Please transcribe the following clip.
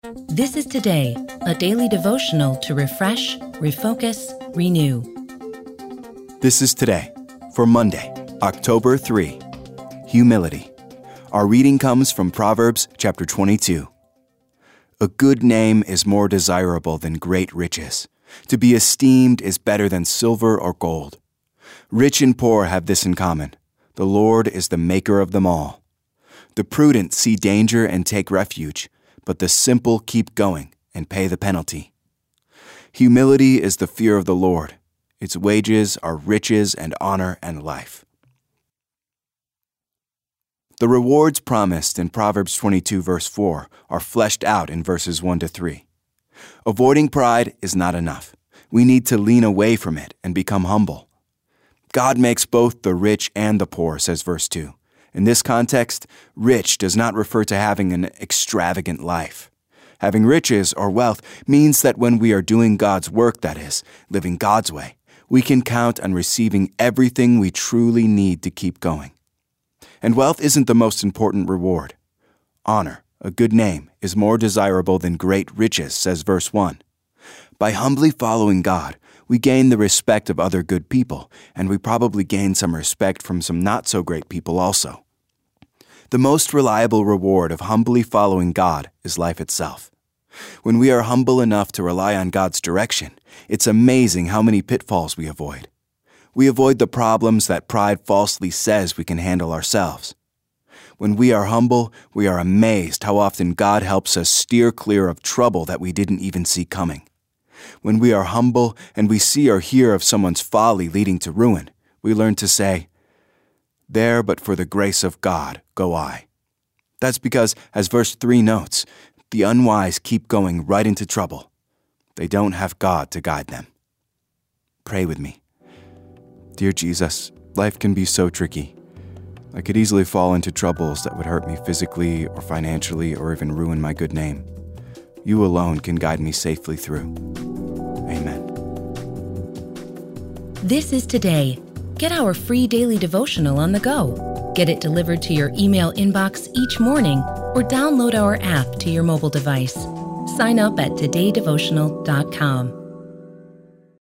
This is Today, a daily devotional to refresh, refocus, renew. This is Today, for Monday, October 3. Humility. Our reading comes from Proverbs chapter 22. A good name is more desirable than great riches. To be esteemed is better than silver or gold. Rich and poor have this in common. The Lord is the maker of them all. The prudent see danger and take refuge, but the simple keep going and pay the penalty. Humility is the fear of the Lord. Its wages are riches and honor and life. The rewards promised in Proverbs 22 verse 4 are fleshed out in verses 1 to 3. Avoiding pride is not enough. We need to lean away from it and become humble. God makes both the rich and the poor, says verse 2. In this context, rich does not refer to having an extravagant life. Having riches or wealth means that when we are doing God's work, that is, living God's way, we can count on receiving everything we truly need to keep going. And wealth isn't the most important reward. Honor, a good name, is more desirable than great riches, says verse 1. By humbly following God, we gain the respect of other good people, and we probably gain some respect from some not-so-great people also. The most reliable reward of humbly following God is life itself. When we are humble enough to rely on God's direction, it's amazing how many pitfalls we avoid. We avoid the problems that pride falsely says we can handle ourselves. When we are humble, we are amazed how often God helps us steer clear of trouble that we didn't even see coming. When we are humble and we see or hear of someone's folly leading to ruin, we learn to say, "There, but for the grace of God, go I." That's because, as verse 3 notes, the unwise keep going right into trouble. They don't have God to guide them. Pray with me. Dear Jesus, life can be so tricky. I could easily fall into troubles that would hurt me physically or financially or even ruin my good name. You alone can guide me safely through. Amen. This is Today. Get our free daily devotional on the go. Get it delivered to your email inbox each morning or download our app to your mobile device. Sign up at todaydevotional.com.